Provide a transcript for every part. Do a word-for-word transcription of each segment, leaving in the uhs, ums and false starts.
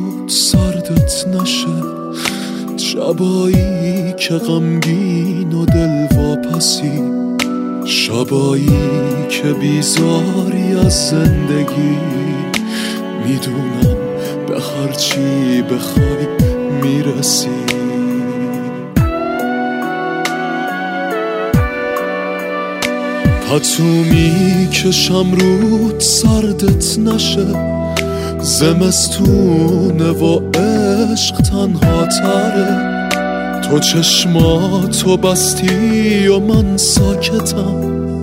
رود سردت نشه، شبایی که غمگین و دل واپسی، شبایی که بیزاری از زندگی. میدونم به هرچی بخوای میرسی. پتو میکشم رود سردت نشه، زمستونه و عشق تنها تره. تو چشماتو بستی و من ساکتم،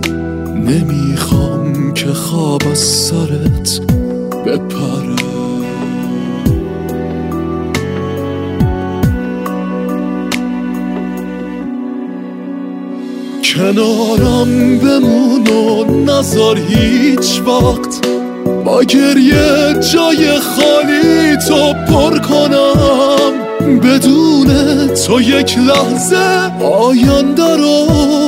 نمیخوام که خواب از سرت بپره. کنارم بمون و نذار هیچ وقت با گریه جای خالی تو پر کنم. بدون تو یک لحظه آینده رو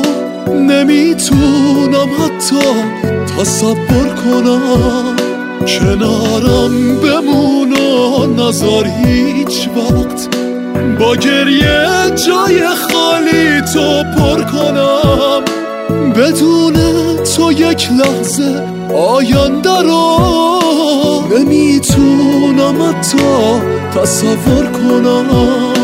نمیتونم حتی تصور کنم. کنارم بمون و نذار هیچ وقت با گریه جای خالی تو پر کنم. بدون تو یک لحظه آینده رو نمیتونم حتی تصور کنم.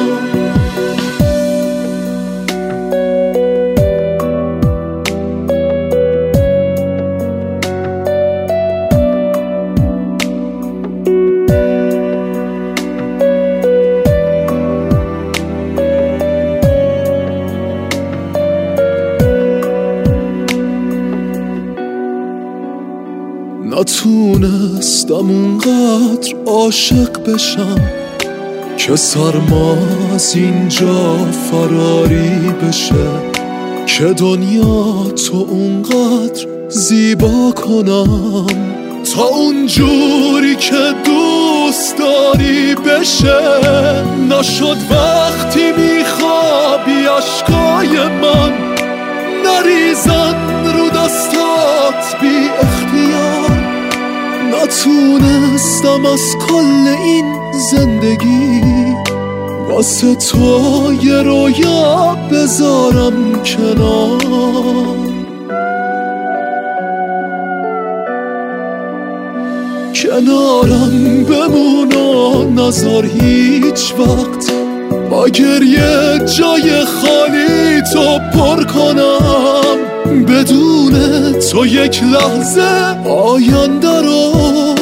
نتونستم اونقدر عاشق بشم که سرما از اینجا فراری بشه، که دنیا تو اونقدر زیبا کنم تا اونجوری که دوست داری بشه. نشد وقتی میخوابی عشقای من نریزن رو دستات بی اختیار. نتونستم از کل این زندگی واسه تو یه رویا بذارم کنار. کنارم بمون و نذار هیچ وقت با گریه جای خالی تو پر کنم. بدون تو یک لحظه آینده رو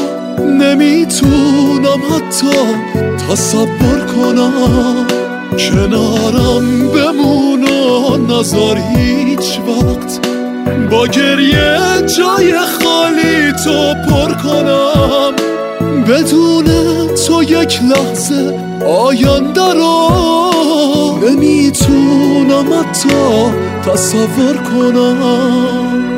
نمیتونم حتی تصور کنم. کنارم بمون و نذار هیچ وقت با گریه جای خالی تو پر کنم. بدون تو یک لحظه آینده رو نمیتونم حتی تصور کنم.